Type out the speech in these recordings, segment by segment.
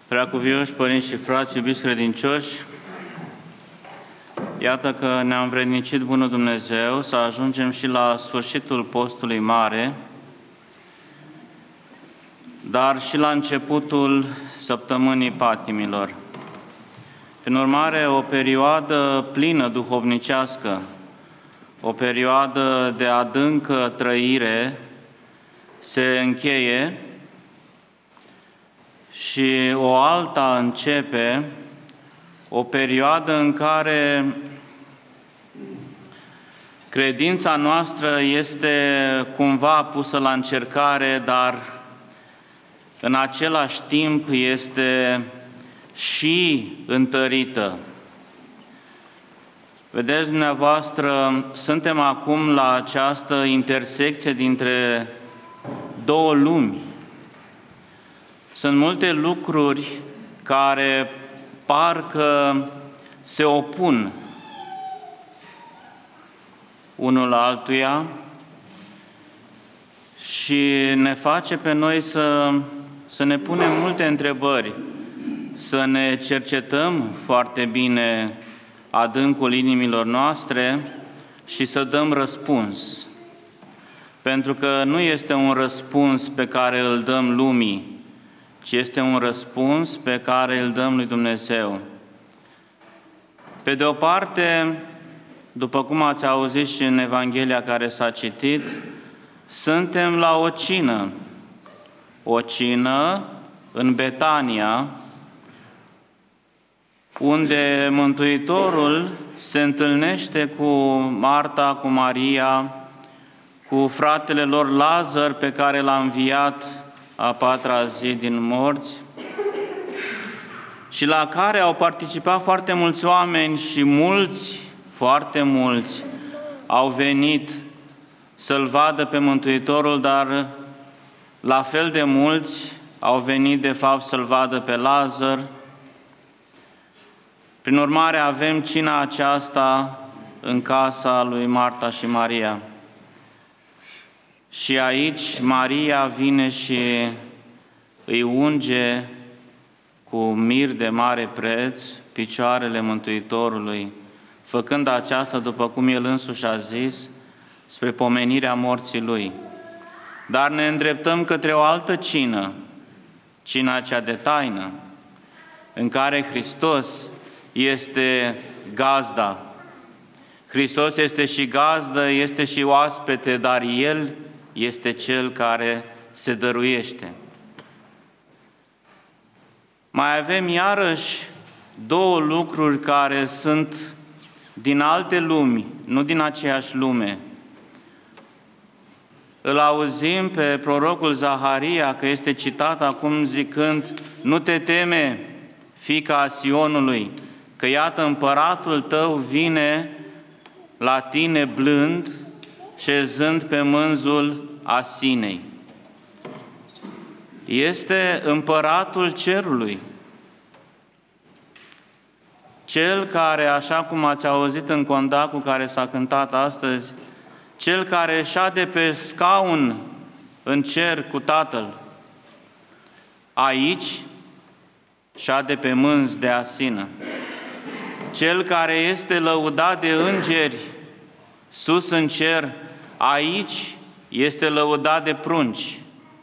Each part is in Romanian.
Preacuvioși părinți și frați, iubiți credincioși, iată că ne-a învrednicit Bunul Dumnezeu să ajungem și la sfârșitul postului mare, dar și la începutul săptămânii patimilor. Prin urmare, o perioadă plină duhovnicească, o perioadă de adâncă trăire se încheie și o alta începe, o perioadă în care credința noastră este cumva pusă la încercare, dar în același timp este și întărită. Vedeți dumneavoastră, suntem acum la această intersecție dintre două lumi. Sunt multe lucruri care parcă se opun unul la altuia și ne face pe noi să ne punem multe întrebări, să ne cercetăm foarte bine adâncul inimilor noastre și să dăm răspuns. Pentru că nu este un răspuns pe care îl dăm lumii, ci este un răspuns pe care îl dăm lui Dumnezeu. Pe de o parte, după cum ați auzit și în Evanghelia care s-a citit, suntem la o cină în Betania, unde Mântuitorul se întâlnește cu Marta, cu Maria, cu fratele lor Lazar, pe care l-a înviat a patra zi din morți, și la care au participat foarte mulți oameni și foarte mulți, au venit să-L vadă pe Mântuitorul, dar la fel de mulți au venit de fapt să-L vadă pe Lazar. Prin urmare, avem cina aceasta în casa lui Marta și Maria. Și aici Maria vine și îi unge cu mir de mare preț picioarele Mântuitorului, făcând aceasta, după cum El însuși a zis, spre pomenirea morții Lui. Dar ne îndreptăm către o altă cină, cina cea de taină, în care Hristos este gazda. Hristos este și gazdă, este și oaspete, dar El este Cel care se dăruiește. Mai avem iarăși două lucruri care sunt din alte lumi, nu din aceeași lume. Îl auzim pe prorocul Zaharia, că este citat acum zicând: nu te teme, fiica Sionului, că iată împăratul tău vine la tine blând, șezând pe mânzul asinei. Este împăratul cerului, cel care, așa cum ați auzit în condacul care s-a cântat astăzi, cel care șade pe scaun în cer cu Tatăl, aici șade pe mânz de asină. Cel care este lăudat de îngeri sus în cer, aici este lăudat de prunci.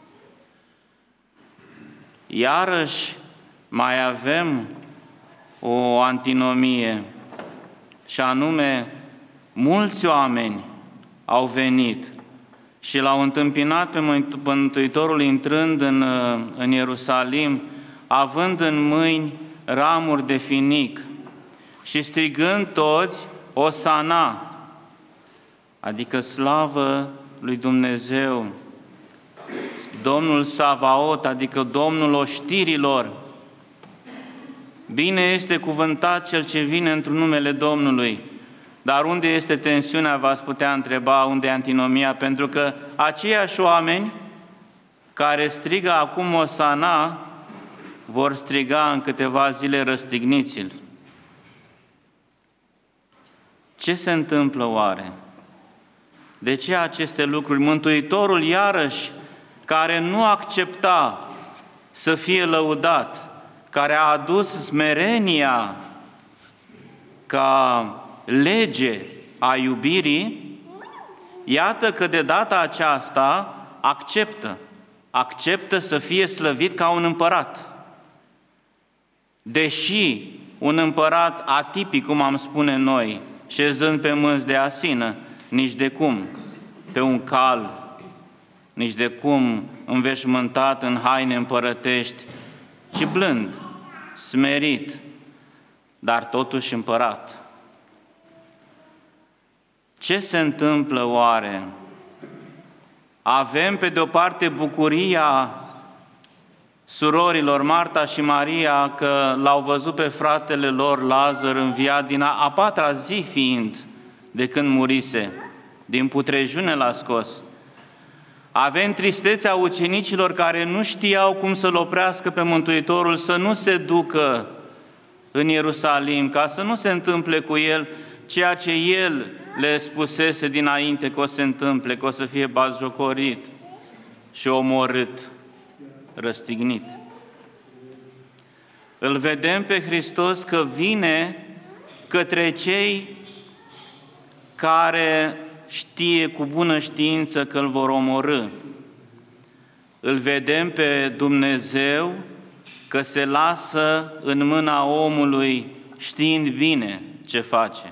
Iarăși mai avem o antinomie, și anume, mulți oameni au venit și L-au întâmpinat pe Mântuitorul intrând în Ierusalim, având în mâini ramuri de finic și strigând toți Osana, adică slavă lui Dumnezeu, Domnul Savaot, adică Domnul oștirilor. Bine este cuvântat Cel ce vine într-un numele Domnului. Dar unde este tensiunea, v-ați putea întreba, unde e antinomia? Pentru că aceiași oameni care strigă acum Osana vor striga în câteva zile răstigniți-l. Ce se întâmplă oare? De ce aceste lucruri? Mântuitorul, iarăși, care nu accepta să fie lăudat, care a adus smerenia ca lege a iubirii, iată că de data aceasta acceptă să fie slăvit ca un împărat. Deși un împărat atipic, cum am spune noi, șezând pe mânzi de asină, nici de cum pe un cal, nici de cum înveșmântat în haine împărătești, ci blând, smerit, dar totuși împărat. Ce se întâmplă oare? Avem pe de-o parte bucuria surorilor Marta și Maria că l-au văzut pe fratele lor Lazar înviat din a patra zi fiind de când murise, din putrejune l-a scos. Avem tristețea ucenicilor care nu știau cum să-L oprească pe Mântuitorul să nu se ducă în Ierusalim, ca să nu se întâmple cu El ceea ce El le spusese dinainte că o să se întâmple, că o să fie batjocorit și omorât, răstignit. Îl vedem pe Hristos că vine către cei care știe cu bună știință că îl vor omorî. Îl vedem pe Dumnezeu că se lasă în mâna omului știind bine ce face.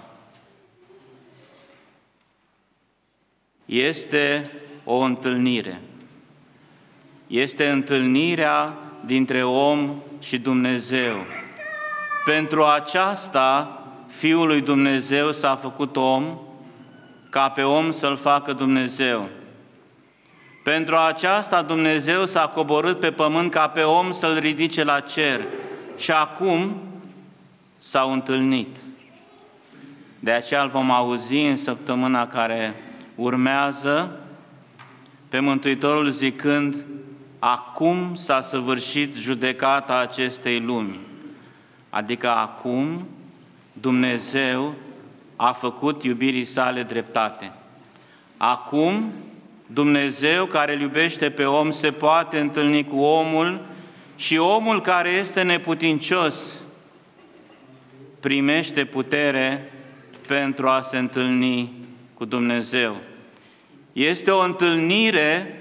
Este o întâlnire. Este întâlnirea dintre om și Dumnezeu. Pentru aceasta, Fiul lui Dumnezeu s-a făcut om, ca pe om să-L facă Dumnezeu. Pentru aceasta Dumnezeu s-a coborât pe pământ ca pe om să-L ridice la cer. Și acum s-au întâlnit. De aceea îl vom auzi în săptămâna care urmează pe Mântuitorul zicând: acum s-a săvârșit judecata acestei lumi. Adică acum Dumnezeu a făcut iubirii sale dreptate. Acum Dumnezeu care îl iubește pe om se poate întâlni cu omul și omul care este neputincios primește putere pentru a se întâlni cu Dumnezeu. Este o întâlnire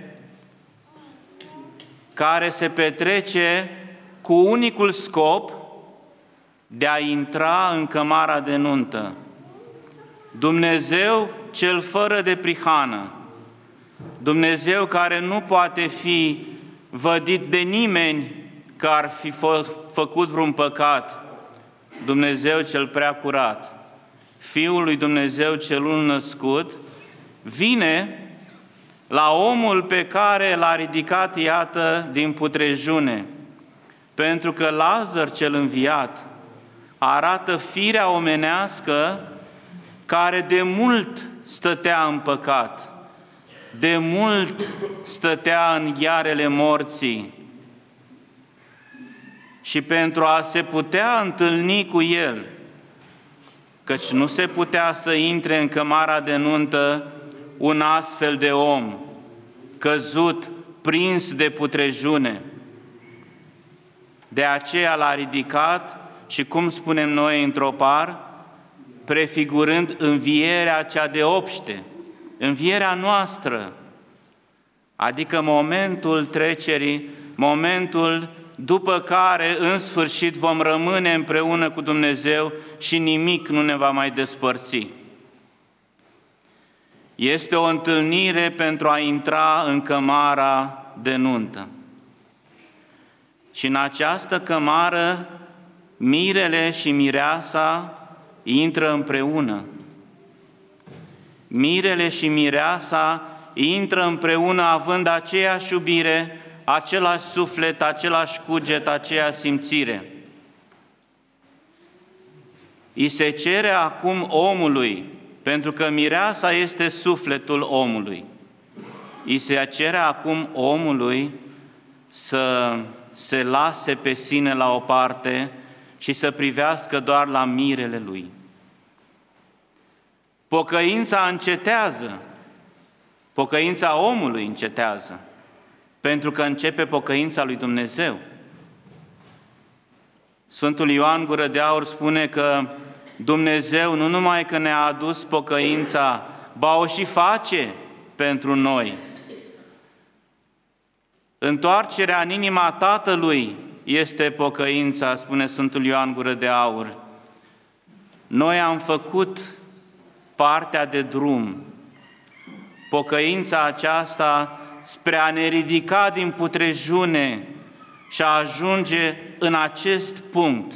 care se petrece cu unicul scop de a intra în cămara de nuntă. Dumnezeu cel fără de prihană, Dumnezeu care nu poate fi vădit de nimeni că ar fi făcut vreun păcat, Dumnezeu cel prea curat, Fiul lui Dumnezeu cel unul născut, vine la omul pe care l-a ridicat, iată, din putrejune, pentru că Lazar cel înviat arată firea omenească care de mult stătea în păcat, de mult stătea în ghearele morții. Și pentru a se putea întâlni cu el, căci nu se putea să intre în cămara de nuntă un astfel de om, căzut, prins de putrejune. De aceea l-a ridicat și, cum spunem noi în tropar, prefigurând învierea cea de obște, învierea noastră, adică momentul trecerii, momentul după care în sfârșit vom rămâne împreună cu Dumnezeu și nimic nu ne va mai despărți. Este o întâlnire pentru a intra în cămara de nuntă. Și în această cămară, mirele și mireasa intră împreună. Mirele și mireasa intră împreună având aceeași iubire, același suflet, același cuget, aceeași simțire. I se cere acum omului, pentru că mireasa este sufletul omului, i se cere acum omului să se lase pe sine la o parte și să privească doar la mirele lui. Pocăința încetează, pocăința omului încetează, pentru că începe pocăința lui Dumnezeu. Sfântul Ioan Gură de Aur spune că Dumnezeu nu numai că ne-a adus pocăința, ba o și face pentru noi. Întoarcerea în inima Tatălui este pocăința, spune Sfântul Ioan Gură de Aur. Noi am făcut partea de drum. Pocăința aceasta spre a ne ridica din putrejune și a ajunge în acest punct,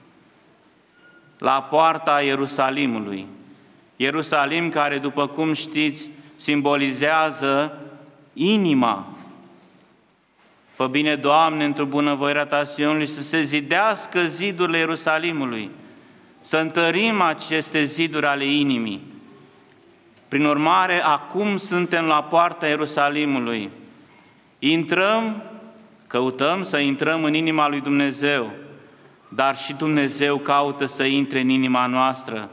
la poarta Ierusalimului. Ierusalim care, după cum știți, simbolizează inima. Fă bine, Doamne, într-o bunăvoirea Ta Sionului, să se zidească zidurile Ierusalimului, să întărim aceste ziduri ale inimii. Prin urmare, acum suntem la poarta Ierusalimului. Intrăm, căutăm să intrăm în inima lui Dumnezeu, dar și Dumnezeu caută să intre în inima noastră.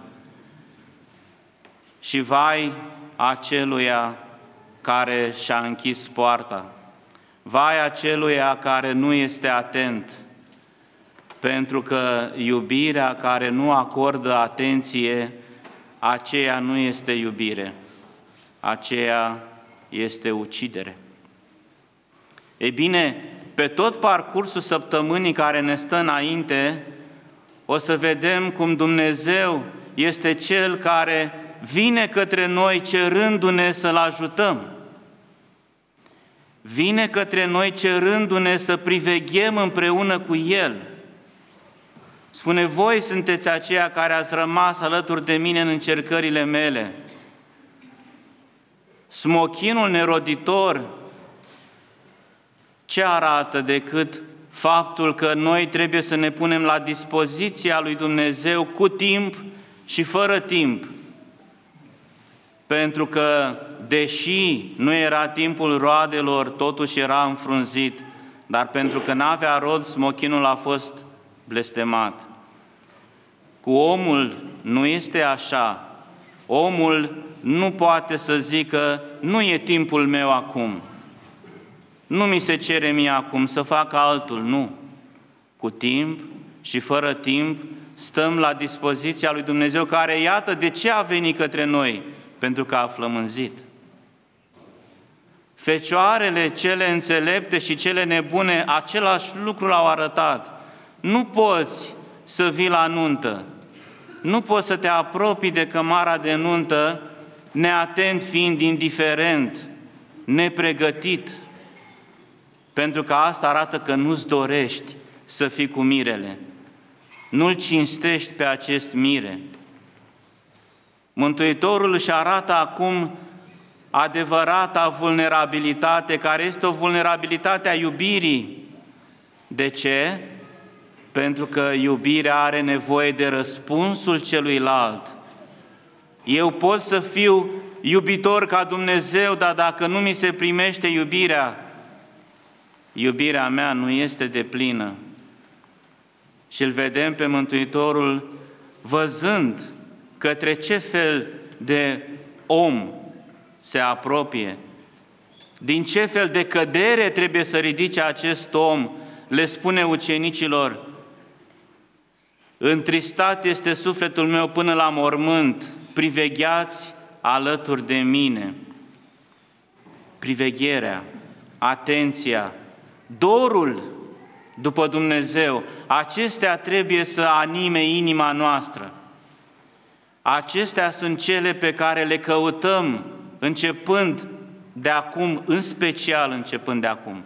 Și vai aceluia care și-a închis poarta, vai aceluia care nu este atent, pentru că iubirea care nu acordă atenție, aceea nu este iubire, aceea este ucidere. Ei bine, pe tot parcursul săptămânii care ne stă înainte, o să vedem cum Dumnezeu este Cel care vine către noi cerându-ne să-L ajutăm. Vine către noi cerându-ne să priveghem împreună cu El. Spune, voi sunteți aceia care ați rămas alături de mine în încercările mele. Smochinul neroditor ce arată decât faptul că noi trebuie să ne punem la dispoziția lui Dumnezeu cu timp și fără timp. Pentru că, deși nu era timpul roadelor, totuși era înfrunzit, dar pentru că n-avea rod, smochinul a fost blestemat. Cu omul nu este așa. Omul nu poate să zică, nu e timpul meu acum. Nu mi se cere mie acum să fac altul, nu. Cu timp și fără timp stăm la dispoziția lui Dumnezeu, care iată de ce a venit către noi, pentru că a flămânzit. Fecioarele cele înțelepte și cele nebune același lucru l-au arătat. Nu poți să vii la nuntă, nu poți să te apropii de cămara de nuntă neatent fiind indiferent, nepregătit, pentru că asta arată că nu-ți dorești să fii cu mirele, nu-l cinstești pe acest mire. Mântuitorul își arată acum adevărata vulnerabilitate, care este o vulnerabilitate a iubirii. De ce? Pentru că iubirea are nevoie de răspunsul celuilalt. Eu pot să fiu iubitor ca Dumnezeu, dar dacă nu mi se primește iubirea mea nu este deplină. Și îl vedem pe Mântuitorul văzând către ce fel de om se apropie, din ce fel de cădere trebuie să ridice acest om, le spune ucenicilor, întristat este sufletul meu până la mormânt, privegheați alături de mine. Privegherea, atenția, dorul după Dumnezeu, acestea trebuie să anime inima noastră. Acestea sunt cele pe care le căutăm începând de acum, în special începând de acum.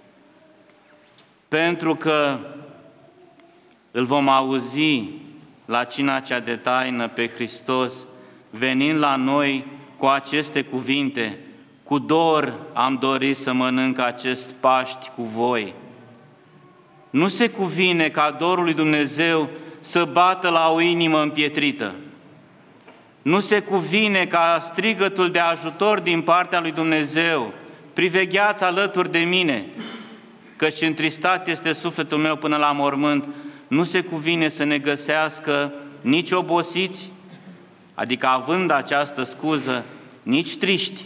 Pentru că îl vom auzi la cina cea de taină pe Hristos, venind la noi cu aceste cuvinte, cu dor am dorit să mănânc acest Paști cu voi. Nu se cuvine ca dorul lui Dumnezeu să bată la o inimă împietrită. Nu se cuvine ca strigătul de ajutor din partea lui Dumnezeu, privegheați alături de mine, căci întristat este sufletul meu până la mormânt, nu se cuvine să ne găsească nici obosiți, adică având această scuză, nici triști,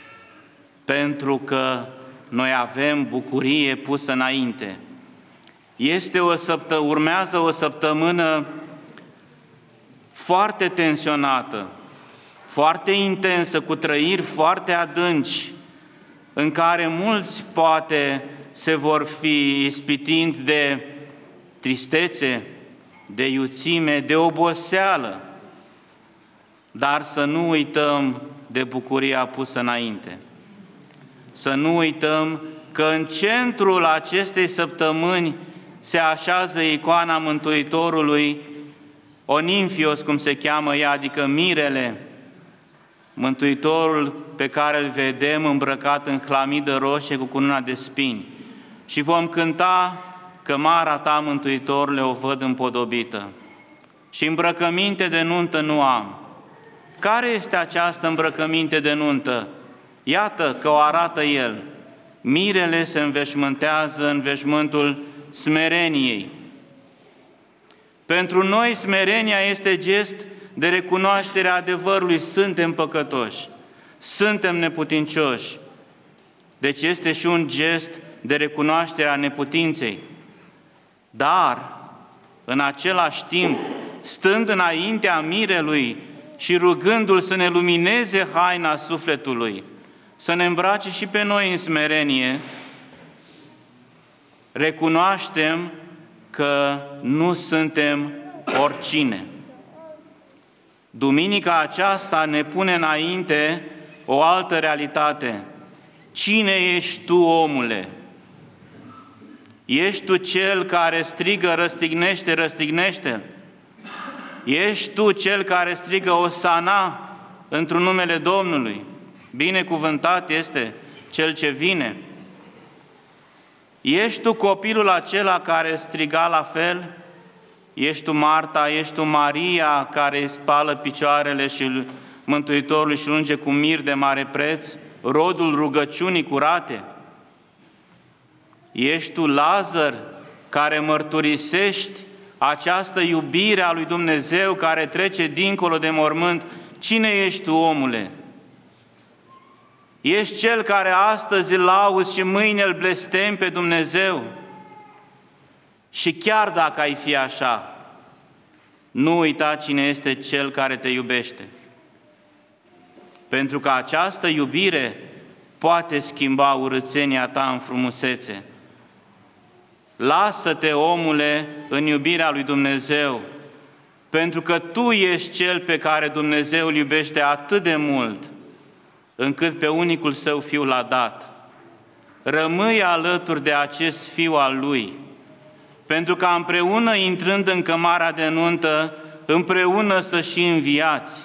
pentru că noi avem bucurie pusă înainte. Urmează o săptămână foarte tensionată, foarte intensă, cu trăiri foarte adânci, în care mulți poate se vor fi ispitind de tristețe, de iuțime, de oboseală, dar să nu uităm de bucuria pusă înainte. Să nu uităm că în centrul acestei săptămâni se așează icoana Mântuitorului, Onimfios, cum se cheamă ea, adică mirele, Mântuitorul pe care îl vedem îmbrăcat în hlamidă roșie cu cununa de spini. Și vom cânta: cămara ta, Mântuitorule, o văd împodobită și îmbrăcăminte de nuntă nu am. Care este această îmbrăcăminte de nuntă? Iată că o arată El. Mirele se înveșmântează în veșmântul smereniei. Pentru noi smerenia este gest de recunoaștere a adevărului. Suntem păcătoși, suntem neputincioși. Deci este și un gest de recunoaștere a neputinței. Dar, în același timp, stând înaintea mirelui și rugându-L să ne lumineze haina sufletului, să ne îmbrace și pe noi în smerenie, recunoaștem că nu suntem oricine. Duminica aceasta ne pune înainte o altă realitate. Cine ești tu, omule? Ești tu cel care strigă: răstignește, răstignește? Ești tu cel care strigă: Osana, într-un numele Domnului? Binecuvântat este cel ce vine. Ești tu copilul acela care striga la fel? Ești tu Marta, ești tu Maria, care îi spală picioarele și Mântuitorului și unge cu mir de mare preț, rodul rugăciunii curate? Ești tu Lazar, care mărturisești această iubire a lui Dumnezeu care trece dincolo de mormânt? Cine ești tu, omule? Ești cel care astăzi îl lauzi și mâine îl blestemi pe Dumnezeu? Și chiar dacă ai fi așa, nu uita cine este Cel care te iubește. Pentru că această iubire poate schimba urâțenia ta în frumusețe. Lasă-te, omule, în iubirea lui Dumnezeu, pentru că tu ești Cel pe care Dumnezeu îl iubește atât de mult, încât pe unicul Său Fiu l-a dat. Rămâi alături de acest Fiu al Lui, pentru că împreună, intrând în cămara de nuntă, împreună să și înviați.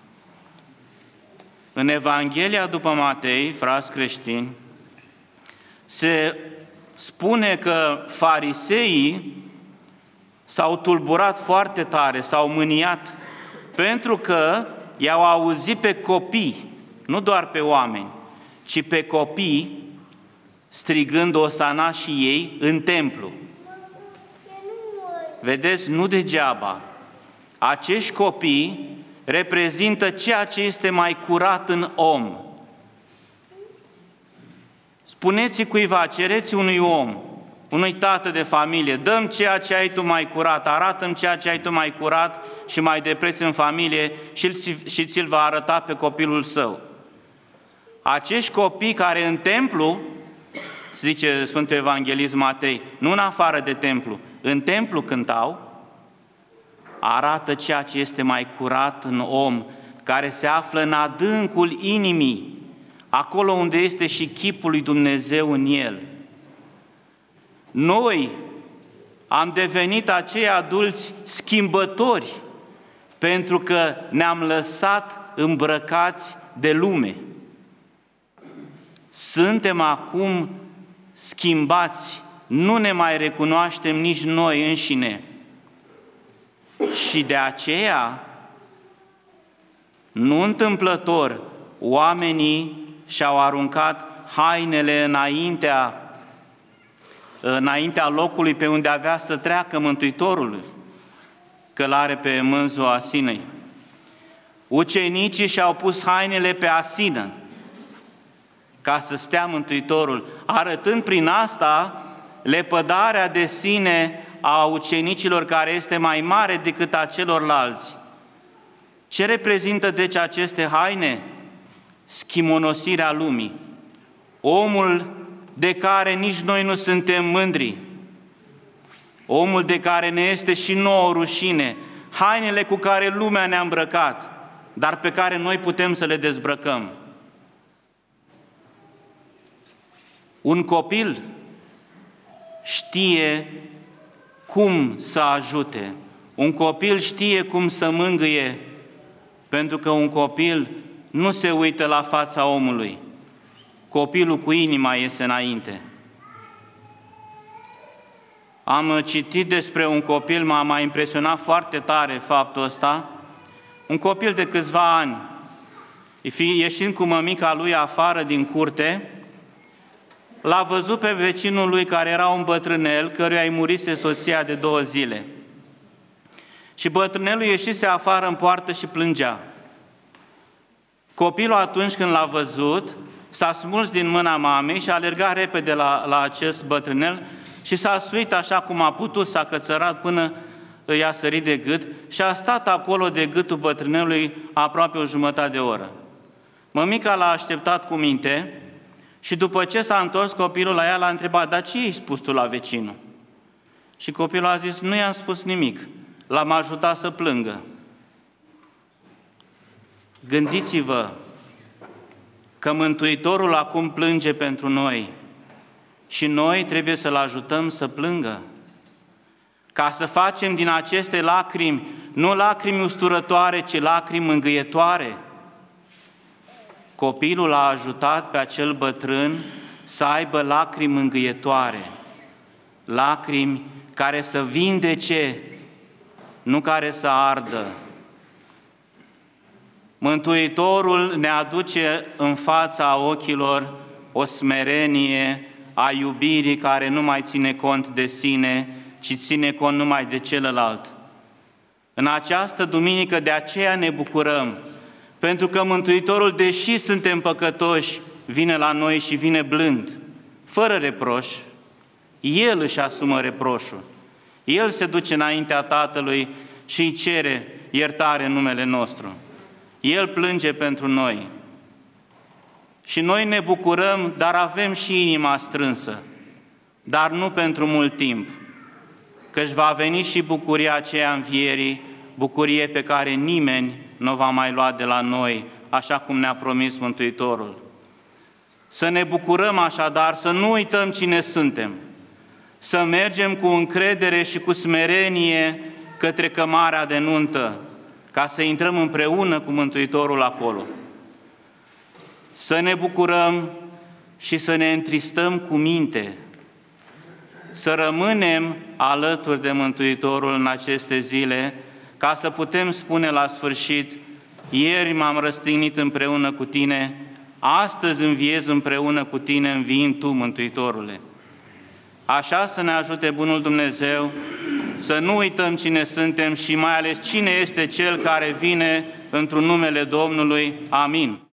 În Evanghelia după Matei, frați creștini, se spune că fariseii s-au tulburat foarte tare, s-au mâniat, pentru că i-au auzit pe copii, nu doar pe oameni, ci pe copii, strigând Osana și ei în templu. Vedeți, nu degeaba. Acești copii reprezintă ceea ce este mai curat în om. Spuneți cuiva, cereți unui om, unui tată de familie: dă-mi ceea ce ai tu mai curat, arată-mi ceea ce ai tu mai curat și mai de preț în familie și ți-l va arăta pe copilul său. Acești copii care în templu, zice Sfântul Evanghelist Matei, nu în afară de templu, în templu cântau, arată ceea ce este mai curat în om, care se află în adâncul inimii, acolo unde este și chipul lui Dumnezeu în el. Noi am devenit acei adulți schimbători pentru că ne-am lăsat îmbrăcați de lume. Suntem acum schimbați, nu ne mai recunoaștem nici noi înșine. Și de aceea, nu întâmplător, oamenii și-au aruncat hainele înaintea locului pe unde avea să treacă Mântuitorul, călare pe mânzul asinei. Ucenicii și-au pus hainele pe asină ca să stea Mântuitorul, arătând prin asta lepădarea de sine a ucenicilor care este mai mare decât a celorlalți. Ce reprezintă deci aceste haine? Schimonosirea lumii. Omul de care nici noi nu suntem mândri, omul de care ne este și nouă rușine, hainele cu care lumea ne-a îmbrăcat, dar pe care noi putem să le dezbrăcăm. Un copil știe cum să ajute, un copil știe cum să mângâie, pentru că un copil nu se uită la fața omului. Copilul cu inima iese înainte. Am citit despre un copil, m-a impresionat foarte tare faptul ăsta, un copil de câțiva ani, ieșind cu mămica lui afară din curte, l-a văzut pe vecinul lui care era un bătrânel, căruia îi murise soția de 2 zile. Și bătrânelul ieșise afară în poartă și plângea. Copilul atunci când l-a văzut, s-a smuls din mâna mamei și a alergat repede la acest bătrânel și s-a suit așa cum a putut, s-a cățărat până i-a sărit de gât și a stat acolo de gâtul bătrânelui aproape o jumătate de oră. Mămica l-a așteptat cu minte și după ce s-a întors copilul la ea, l-a întrebat: dar ce i-ai spus tu la vecinul? Și copilul a zis: nu i-am spus nimic, l-am ajutat să plângă. Gândiți-vă că Mântuitorul acum plânge pentru noi și noi trebuie să-L ajutăm să plângă. Ca să facem din aceste lacrimi, nu lacrimi usturătoare, ci lacrimi mângâietoare. Copilul a ajutat pe acel bătrân să aibă lacrimi mângâietoare, lacrimi care să vindece, nu care să ardă. Mântuitorul ne aduce în fața ochilor o smerenie a iubirii care nu mai ține cont de sine, ci ține cont numai de celălalt. În această duminică de aceea ne bucurăm, pentru că Mântuitorul, deși suntem păcătoși, vine la noi și vine blând, fără reproș. El își asumă reproșul. El se duce înaintea Tatălui și îi cere iertare în numele nostru. El plânge pentru noi. Și noi ne bucurăm, dar avem și inima strânsă, dar nu pentru mult timp, căci va veni și bucuria aceea învierii, bucurie pe care nimeni nu va mai lua de la noi, așa cum ne-a promis Mântuitorul. Să ne bucurăm așadar, să nu uităm cine suntem, să mergem cu încredere și cu smerenie către cămara de nuntă, ca să intrăm împreună cu Mântuitorul acolo. Să ne bucurăm și să ne întristăm cu minte, să rămânem alături de Mântuitorul în aceste zile, ca să putem spune la sfârșit: ieri m-am răstignit împreună cu Tine, astăzi înviez împreună cu Tine, înviind Tu, Mântuitorule. Așa să ne ajute bunul Dumnezeu să nu uităm cine suntem și mai ales cine este Cel care vine într-un numele Domnului. Amin.